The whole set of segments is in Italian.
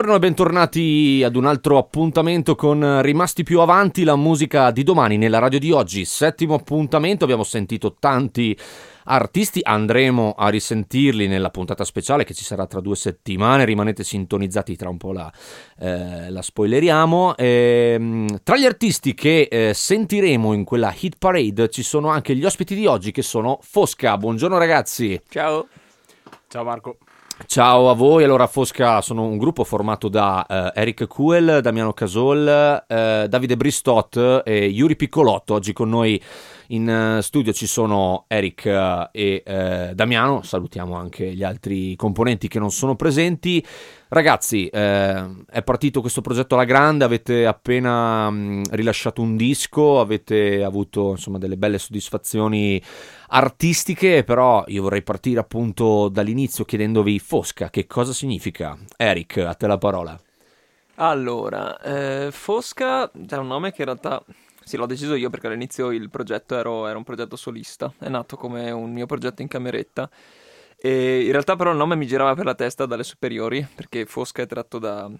Buongiorno e bentornati ad un altro appuntamento con Rimasti più avanti, la musica di domani nella radio di oggi. Settimo appuntamento, abbiamo sentito tanti artisti, andremo a risentirli nella puntata speciale che ci sarà tra 2 settimane, rimanete sintonizzati, tra un po' la spoileriamo. Tra gli artisti che sentiremo in quella hit parade ci sono anche gli ospiti di oggi che sono Fosca. Buongiorno ragazzi. Ciao. Ciao Marco. Ciao a voi. Allora, Fosca sono un gruppo formato da Eric Kuel, Damiano Casol, Davide Bristot e Yuri Piccolotto. Oggi con noi in studio ci sono Eric e Damiano. Salutiamo anche gli altri componenti che non sono presenti. Ragazzi, è partito questo progetto alla grande, avete appena rilasciato un disco, avete avuto insomma delle belle soddisfazioni artistiche, però io vorrei partire appunto dall'inizio chiedendovi, Fosca, che cosa significa? Eric, a te la parola. Allora, Fosca è un nome che in realtà sì, l'ho deciso io perché all'inizio il progetto era un progetto solista, è nato come un mio progetto in cameretta. E in realtà però il nome mi girava per la testa dalle superiori, perché Fosca è tratto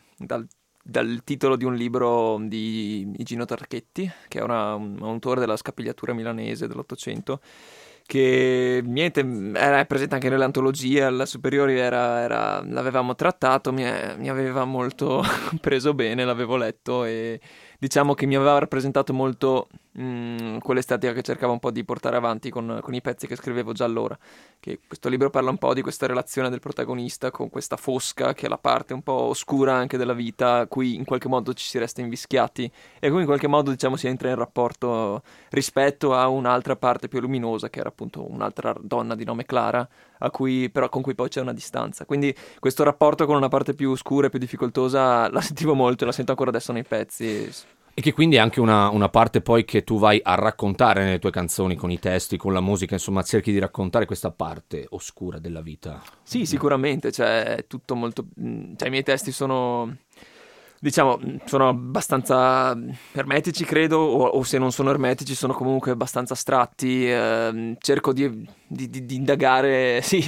dal titolo di un libro di Gino Tarchetti, che è un autore della scapigliatura milanese dell'Ottocento, che niente, era presente anche nelle antologie, alle superiori l'avevamo trattato, mi aveva molto preso bene, l'avevo letto e diciamo che mi aveva rappresentato molto quell'estetica che cercavo un po' di portare avanti con i pezzi che scrivevo già allora. Che questo libro parla un po' di questa relazione del protagonista con questa Fosca, che è la parte un po' oscura anche della vita, a cui in qualche modo ci si resta invischiati e cui in qualche modo diciamo si entra in rapporto rispetto a un'altra parte più luminosa, che era appunto un'altra donna di nome Clara, però con cui poi c'è una distanza. Quindi questo rapporto con una parte più oscura e più difficoltosa la sentivo molto e la sento ancora adesso nei pezzi. E che quindi è anche una parte poi che tu vai a raccontare nelle tue canzoni, con i testi, con la musica, insomma cerchi di raccontare questa parte oscura della vita. Sì, sicuramente, cioè è tutto molto... cioè i miei testi sono... diciamo, sono abbastanza ermetici, credo, o se non sono ermetici sono comunque abbastanza astratti. Cerco di indagare, sì,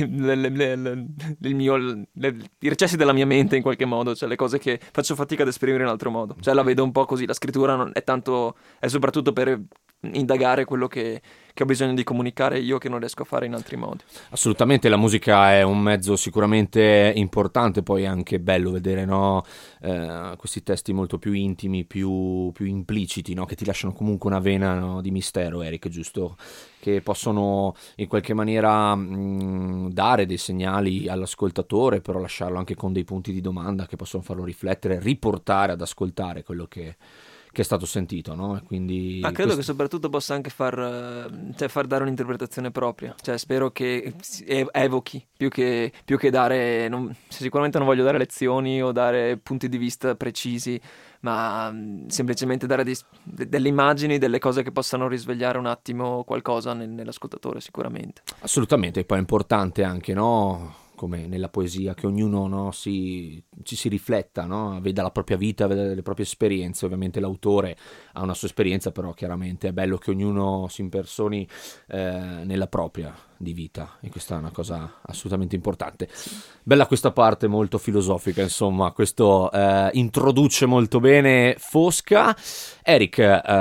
i recessi della mia mente in qualche modo, cioè le cose che faccio fatica ad esprimere in altro modo. Cioè la vedo un po' così, la scrittura è soprattutto per indagare quello che ho bisogno di comunicare io, che non riesco a fare in altri modi. Assolutamente, la musica è un mezzo sicuramente importante, poi è anche bello vedere, no? Questi testi molto più intimi, più impliciti, no? Che ti lasciano comunque una vena, no? Di mistero, Eric, giusto? Che possono in qualche maniera dare dei segnali all'ascoltatore, però lasciarlo anche con dei punti di domanda che possono farlo riflettere, riportare ad ascoltare quello che è stato sentito, no? E quindi ma credo che soprattutto possa anche far dare un'interpretazione propria. Cioè spero che evochi più che dare... sicuramente non voglio dare lezioni o dare punti di vista precisi, ma semplicemente dare delle immagini, delle cose che possano risvegliare un attimo qualcosa nell'ascoltatore, sicuramente. Assolutamente, e poi è importante anche, no? Come nella poesia, che ognuno, no, ci si rifletta, no? Veda la propria vita, veda le proprie esperienze. Ovviamente l'autore ha una sua esperienza, però chiaramente è bello che ognuno si impersoni nella propria di vita, e questa è una cosa assolutamente importante. Bella questa parte molto filosofica, insomma, questo introduce molto bene Fosca. Eric,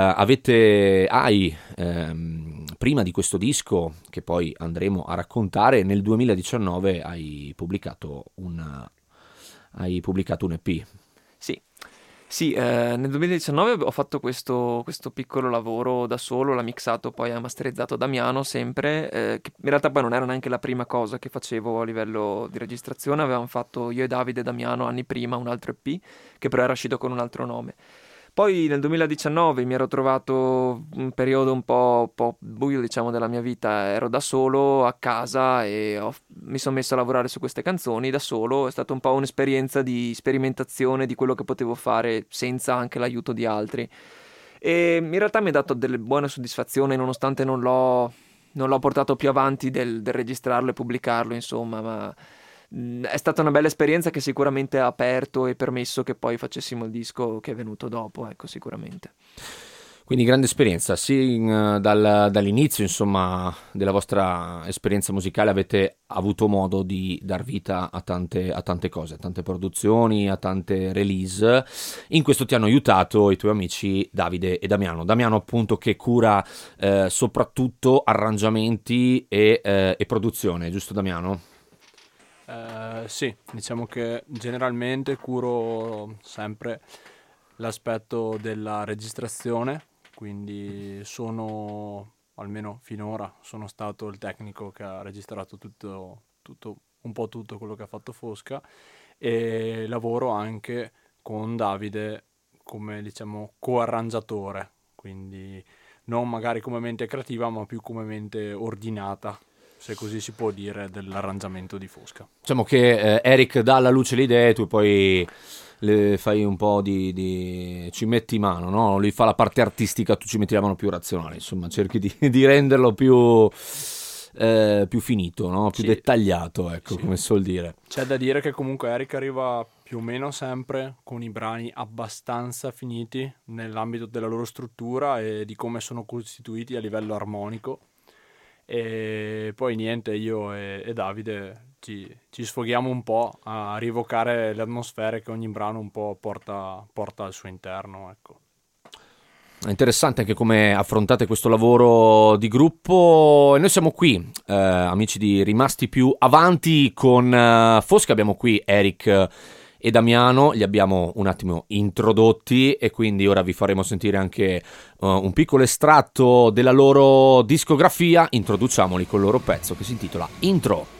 hai prima di questo disco, che poi andremo a raccontare, nel 2019 hai pubblicato un EP. Sì, nel 2019 ho fatto questo piccolo lavoro da solo, l'ha mixato, poi ha masterizzato Damiano sempre, che in realtà poi non era neanche la prima cosa che facevo a livello di registrazione, avevamo fatto io e Davide e Damiano anni prima un altro EP, che però era uscito con un altro nome. Poi nel 2019 mi ero trovato un periodo un po' buio, diciamo, della mia vita. Ero da solo a casa e mi sono messo a lavorare su queste canzoni da solo. È stata un po' un'esperienza di sperimentazione di quello che potevo fare senza anche l'aiuto di altri. E in realtà mi ha dato delle buone soddisfazioni, nonostante non l'ho portato più avanti del registrarlo e pubblicarlo, insomma, ma... è stata una bella esperienza che sicuramente ha aperto e permesso che poi facessimo il disco che è venuto dopo, ecco, sicuramente. Quindi grande esperienza, sì, dall'inizio insomma della vostra esperienza musicale avete avuto modo di dar vita a tante cose, a tante produzioni, a tante release. In questo ti hanno aiutato i tuoi amici Davide e Damiano. Damiano appunto che cura soprattutto arrangiamenti e produzione, giusto Damiano? Sì, diciamo che generalmente curo sempre l'aspetto della registrazione, quindi sono, almeno finora, sono stato il tecnico che ha registrato un po' tutto quello che ha fatto Fosca e lavoro anche con Davide come, diciamo, co-arrangiatore, quindi non magari come mente creativa, ma più come mente ordinata, se così si può dire, dell'arrangiamento di Fosca. Diciamo che Eric dà alla luce le idee, tu poi le fai un po' ci metti mano, no? Lui fa la parte artistica, tu ci metti la mano più razionale, insomma, cerchi di renderlo più finito, no? Più Sì. dettagliato, ecco, Sì. come suol dire. C'è da dire che comunque Eric arriva più o meno sempre con i brani abbastanza finiti nell'ambito della loro struttura e di come sono costituiti a livello armonico. E poi niente, io e Davide ci sfoghiamo un po' a rievocare le atmosfere che ogni brano un po' porta al suo interno, ecco. È interessante anche come affrontate questo lavoro di gruppo. E noi siamo qui, amici di Rimasti Più Avanti, con Fosca. Abbiamo qui Eric e Damiano, li abbiamo un attimo introdotti e quindi ora vi faremo sentire anche un piccolo estratto della loro discografia. Introduciamoli col loro pezzo che si intitola Intro.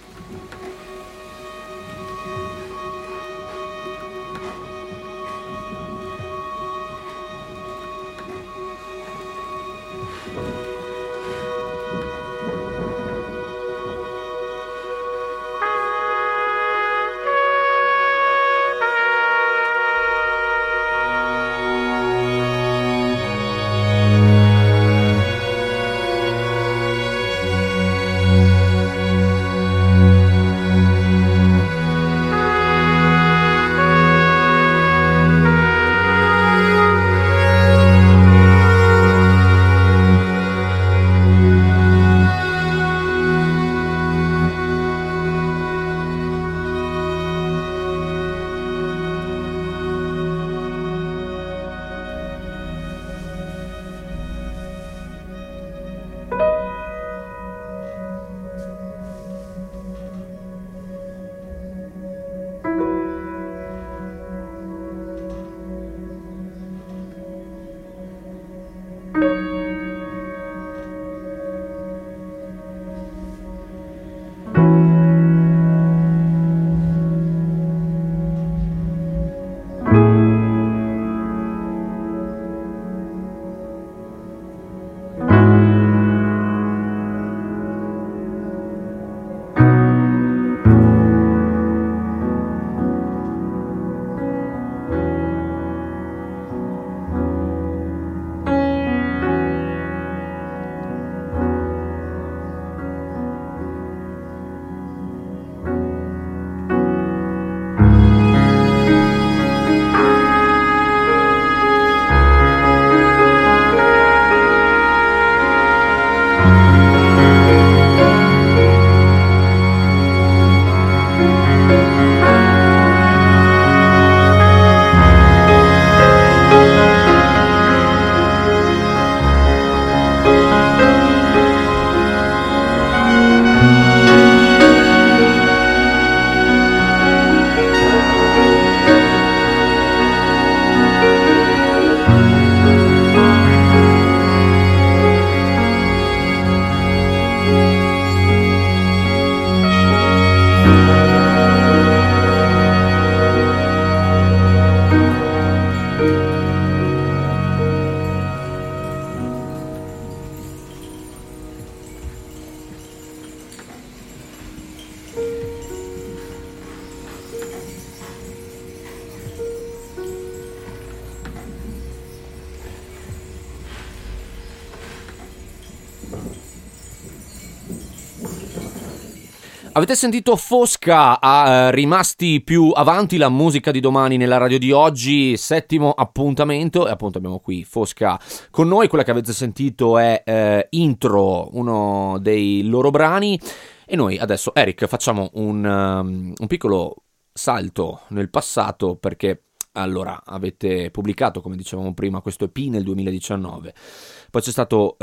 Avete sentito Fosca a Rimasti più avanti, la musica di domani nella radio di oggi, 7° appuntamento, e appunto abbiamo qui Fosca con noi. Quella che avete sentito è Intro, uno dei loro brani, e noi adesso, Eric, facciamo un piccolo salto nel passato, perché allora avete pubblicato, come dicevamo prima, questo EP nel 2019. Poi c'è stata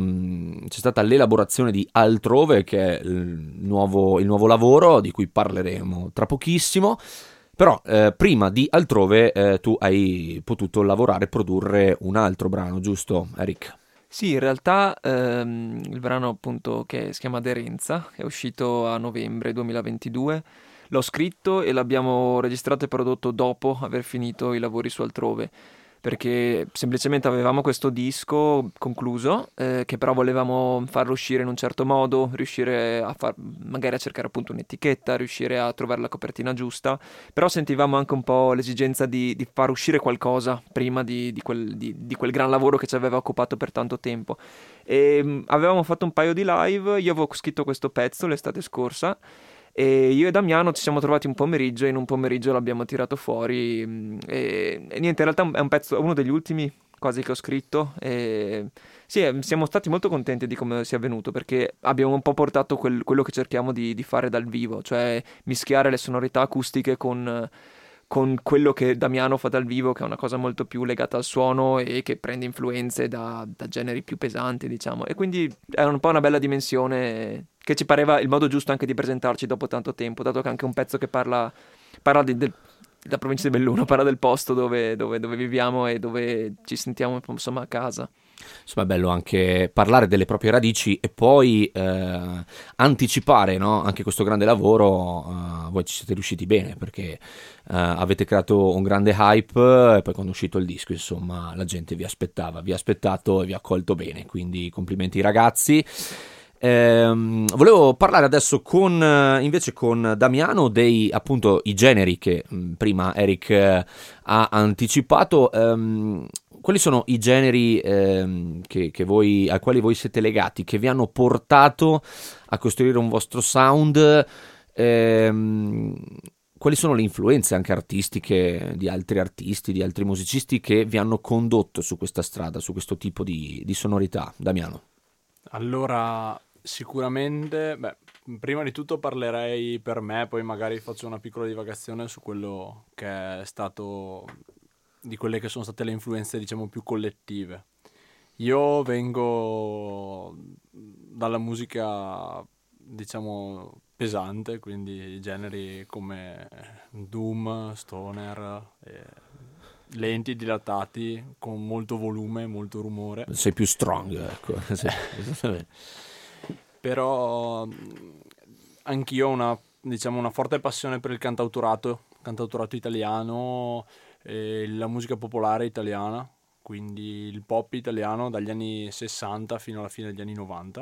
l'elaborazione di Altrove, che è il nuovo lavoro di cui parleremo tra pochissimo. Però prima di Altrove tu hai potuto lavorare e produrre un altro brano, giusto, Eric? Sì, in realtà il brano appunto che si chiama Aderenza è uscito a novembre 2022. L'ho scritto e l'abbiamo registrato e prodotto dopo aver finito i lavori su Altrove, perché semplicemente avevamo questo disco concluso, che però volevamo farlo uscire in un certo modo, riuscire magari a cercare appunto un'etichetta, riuscire a trovare la copertina giusta, però sentivamo anche un po' l'esigenza di far uscire qualcosa prima di quel gran lavoro che ci aveva occupato per tanto tempo. E avevamo fatto un paio di live, io avevo scritto questo pezzo l'estate scorsa, e io e Damiano ci siamo trovati un pomeriggio e in un pomeriggio l'abbiamo tirato fuori e niente, in realtà è un pezzo, uno degli ultimi quasi che ho scritto, e sì, siamo stati molto contenti di come sia venuto, perché abbiamo un po' portato quello che cerchiamo di fare dal vivo, cioè mischiare le sonorità acustiche con quello che Damiano fa dal vivo, che è una cosa molto più legata al suono e che prende influenze da generi più pesanti, diciamo. E quindi era un po' una bella dimensione che ci pareva il modo giusto anche di presentarci dopo tanto tempo, dato che è anche un pezzo che parla della provincia di Belluno, parla del posto dove viviamo e dove ci sentiamo insomma a casa. Insomma, è bello anche parlare delle proprie radici e poi anticipare, no? Anche questo grande lavoro. Voi ci siete riusciti bene, perché avete creato un grande hype, e poi quando è uscito il disco, insomma, la gente vi aspettava, vi ha aspettato e vi ha accolto bene, quindi complimenti ragazzi. Volevo parlare adesso invece con Damiano dei appunto i generi che prima Eric ha anticipato. Quali sono i generi che voi, ai quali voi siete legati, che vi hanno portato a costruire un vostro sound? Quali sono le influenze anche artistiche di altri artisti, di altri musicisti che vi hanno condotto su questa strada, su questo tipo di sonorità? Damiano. Allora, sicuramente, prima di tutto parlerei per me, poi magari faccio una piccola divagazione su quello che è stato, di quelle che sono state le influenze, diciamo, più collettive. Io vengo dalla musica, diciamo, pesante, quindi generi come doom, stoner, lenti, dilatati, con molto volume, molto rumore. Sei più strong, ecco. Sì, esattamente. Però anch'io ho una forte passione per il cantautorato italiano, la musica popolare italiana, quindi il pop italiano dagli anni 60 fino alla fine degli anni 90,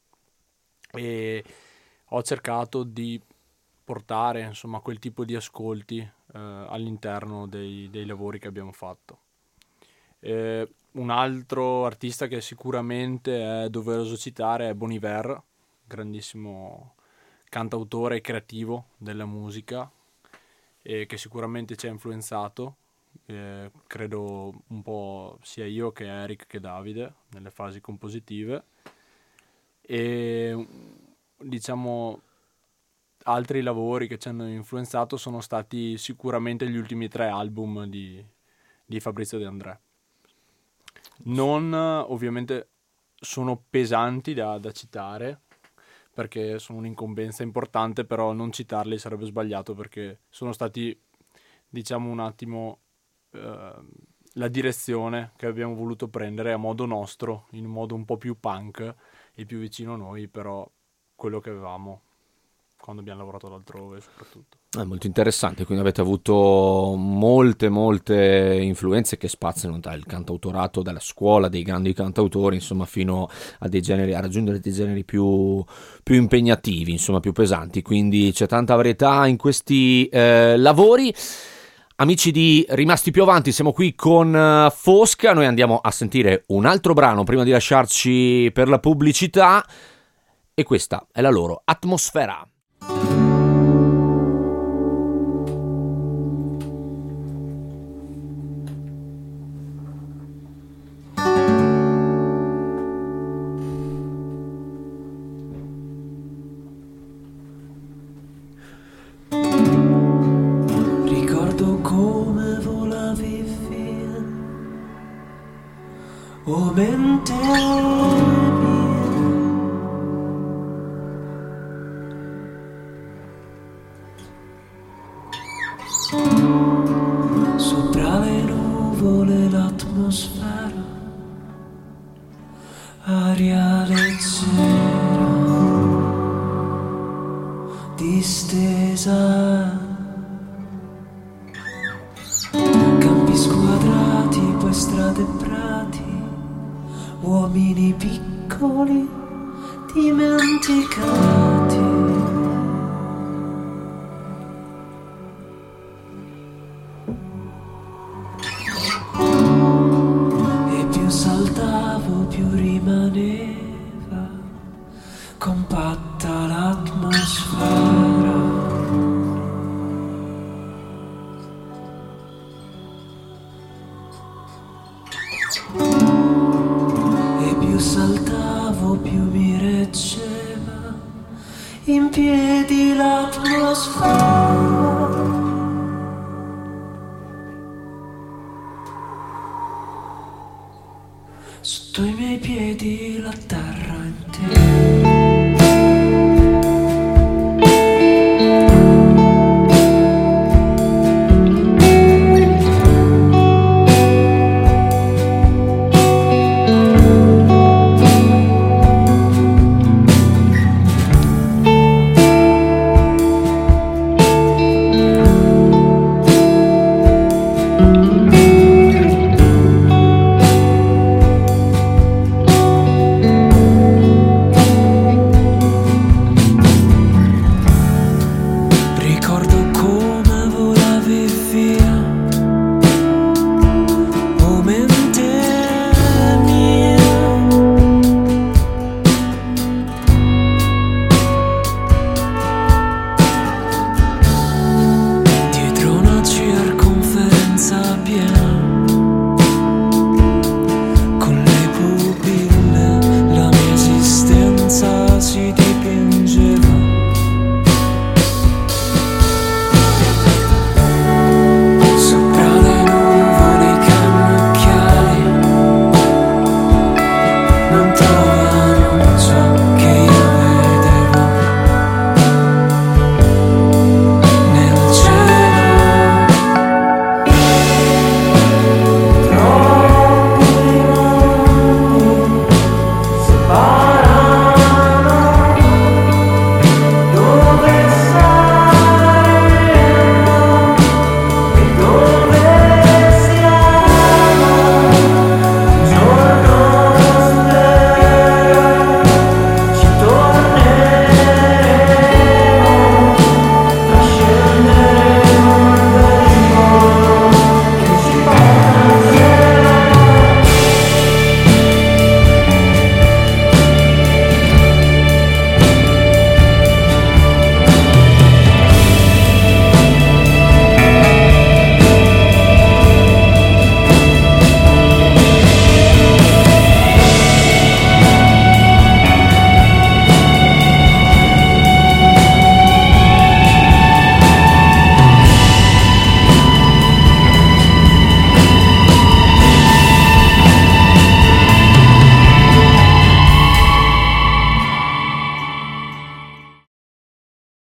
e ho cercato di portare insomma quel tipo di ascolti all'interno dei lavori che abbiamo fatto. Un altro artista che sicuramente è doveroso citare è Bon Iver, grandissimo cantautore e creativo della musica, che sicuramente ci ha influenzato, credo un po' sia io che Eric che Davide nelle fasi compositive. E diciamo altri lavori che ci hanno influenzato sono stati sicuramente gli ultimi 3 album di Fabrizio De André. Non ovviamente sono pesanti da citare, perché sono un'incombenza importante, però non citarli sarebbe sbagliato, perché sono stati, diciamo, un attimo la direzione che abbiamo voluto prendere a modo nostro, in un modo un po' più punk e più vicino a noi, però quello che avevamo quando abbiamo lavorato altrove soprattutto. È molto interessante, quindi avete avuto molte influenze che spaziano dal cantautorato, dalla scuola dei grandi cantautori, insomma, fino a raggiungere dei generi più impegnativi, insomma, più pesanti, quindi c'è tanta varietà in questi lavori. Amici di Rimasti più avanti, siamo qui con Fosca, noi andiamo a sentire un altro brano prima di lasciarci per la pubblicità, e questa è la loro Atmosfera. Ricordo come volavi via, o mente mia, sopra le nuvole l'atmosfera, aria leggera, distesa, campi squadrati, poi strade e prati, uomini piccoli dimenticati. E più saltavo più rimaneva compatta l'atmosfera. E più saltavo più mi reggeva in piedi l'atmosfera. Sotto i miei piedi la terra intera.